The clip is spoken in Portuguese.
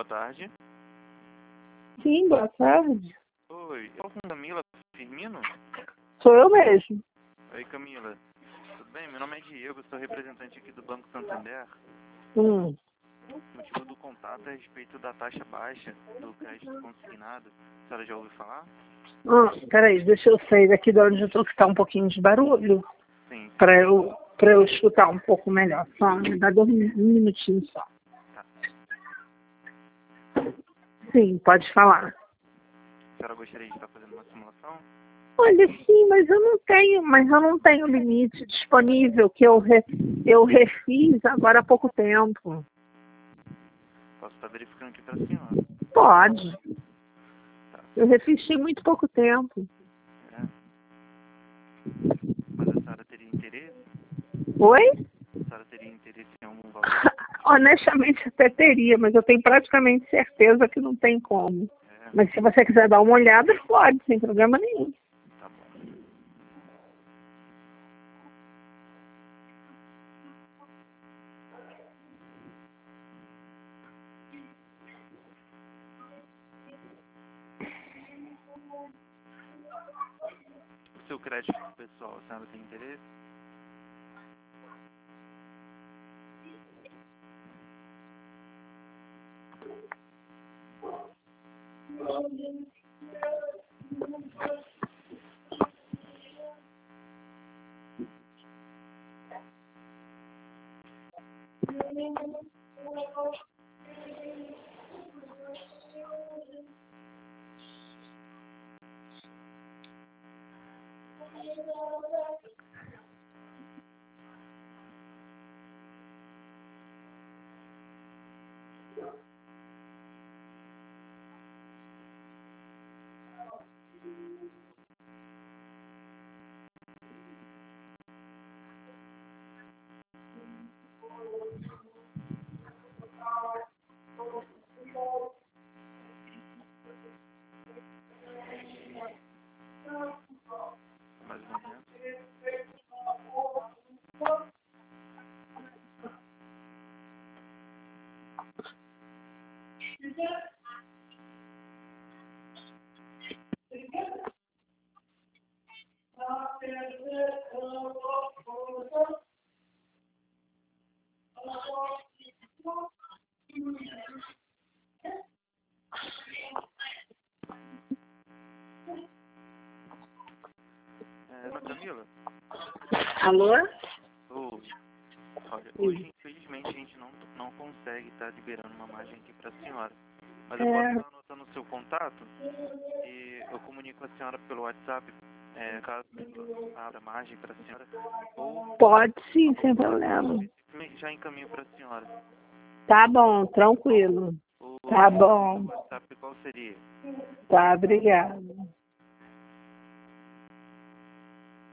boa tarde. Sim, boa tarde. Oi, eu com Camila Firmino? Sou eu mesmo. Oi, Camila. Tudo bem? Meu nome é Diego, sou representante aqui do Banco Santander. Hum. O motivo do contato é a respeito da taxa baixa do crédito consignado. A senhora já ouviu falar? Peraí, deixa eu sair daqui de onde eu tô, que tá um pouquinho de barulho, Sim. pra eu escutar um pouco melhor. Só me dá um minutinho só. Tá. Sim, pode falar. A senhora gostaria de estar fazendo uma simulação? Olha, sim, mas eu não tenho limite disponível que eu refiz agora há pouco tempo. Posso estar verificando aqui para a senhora. Pode. Tá. Eu refiz tem muito pouco tempo. É. Mas a senhora teria interesse? Oi? A senhora teria interesse em algum valor? Honestamente até teria, mas eu tenho praticamente certeza que não tem como. É. Mas se você quiser dar uma olhada, pode, sem problema nenhum. Tá bom. O seu crédito pessoal, a senhora tem interesse? Mais ou menos. Camila? Alô? Olha, hoje infelizmente a gente não consegue estar liberando uma margem aqui para a senhora. Mas eu posso estar anotando o seu contato e eu comunico com a senhora pelo WhatsApp, caso abra margem para a senhora. Ou Pode sim, sem problema. já encaminho para a senhora. Tá bom, tranquilo. Tá bom. O WhatsApp qual seria? Tá, obrigada.